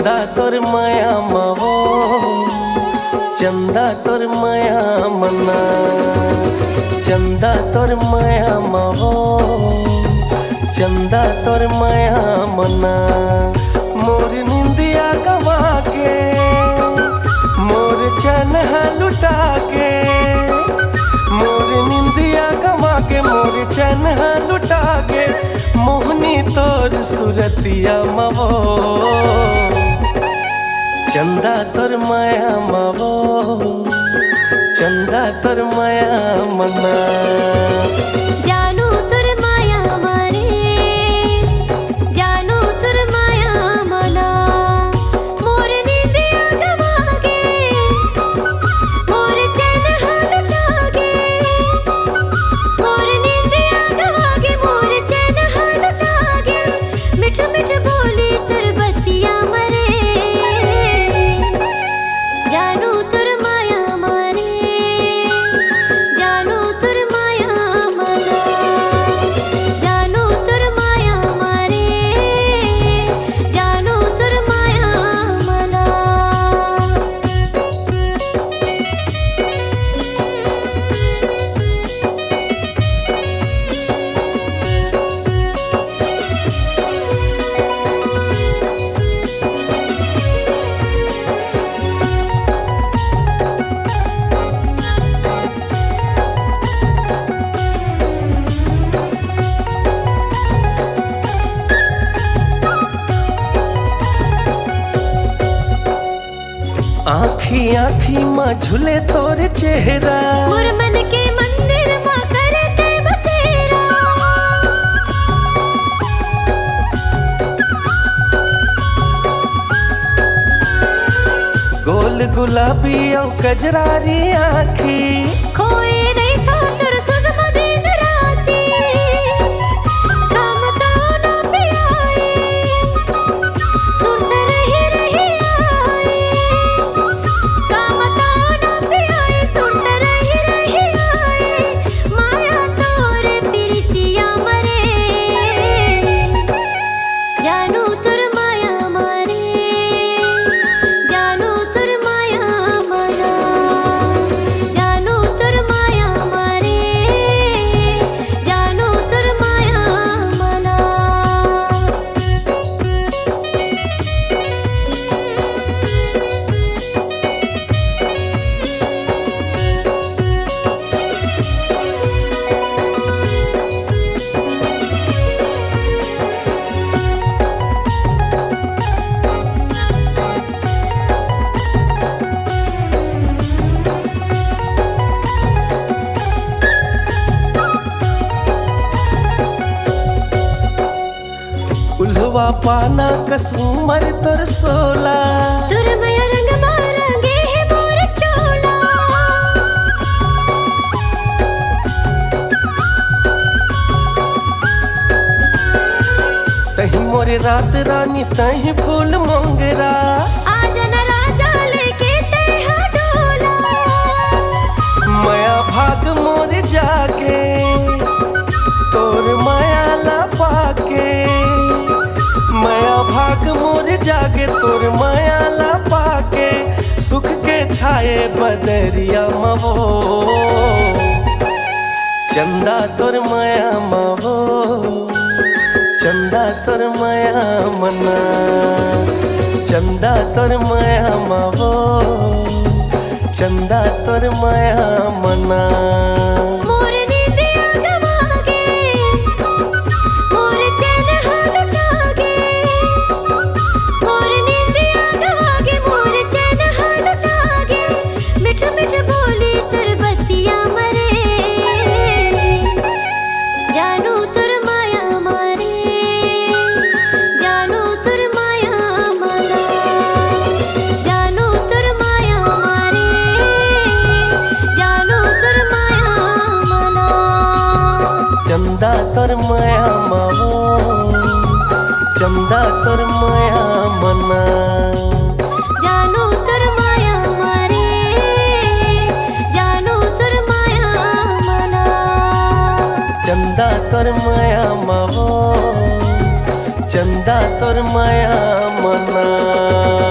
चंदा तोर माया मवो चंदा तोर माया मना चंदा तोर माया मवो चंदा तोर माया मना मोर निंदिया गवा के मोर चैन लुटा के मोर निंदिया गवा के मोर चैन लुटा के मोहनी तोर सुरतिया मवो चंदा तोर माया मवो चंदा तोर माया मना जानू तोर माया मारे जानू तोर माया मना मोर निंदिया गवा के मोर चैन लुटा के मोर निंदिया गवा के मोर चैन लुटा के मिठ मिठ बोली तोर बतिया मरे जानू तोर माया मारे जानू तोर माया मना जानू तोर माया मारे जानू तोर माया मना आँखी आँखी माँ झूले तोर चेहरा मोर मन के मंदिर माँ करते बसेरा गोल गुलाबी औ कजरारी आँखी खोए नहीं था तोर सुन दिन राती काम ताना पे आए सुनते रही रही आए काम ताना पे आए सुनते रही रही आए माया तोर प्रीतिया मरे जानू तोर माया मारे जानू तोर माया मना जानू तोर माया मारे जानू तोर माया मना उल्हवा पाना कसुमर तोर सोला तोर माया रंग मारंगे है मोर चोला तही मोरे रात रानी तही फूल मोंगरा आजन राजा लेके तेहा डोला माया भाग मोर जाके तोर माया ला पाके माया भाग मोर जागे तोर माया ला पाके सुख के छाए बदरिया मवो चंदा तोर माया मवो चंदा तोर माया मना चंदा तोर माया मवो चंदा तोर माया मना मोर निंदिया गवा के मोर चैन लुटा के मोर निंदिया गवा के मोर चैन लुटा के मिठ मिठ बोली तोर बतिया मरे जानू तोर माया मारे जानू तोर माया मना जानू तोर माया मारे जानू तोर माया मना चंदा तोर माया मवो चंदा तोर माया मना जानू तोर माया मारे जानू तोर माया मना चंदा तोर माया मवो चंदा तोर माया मना।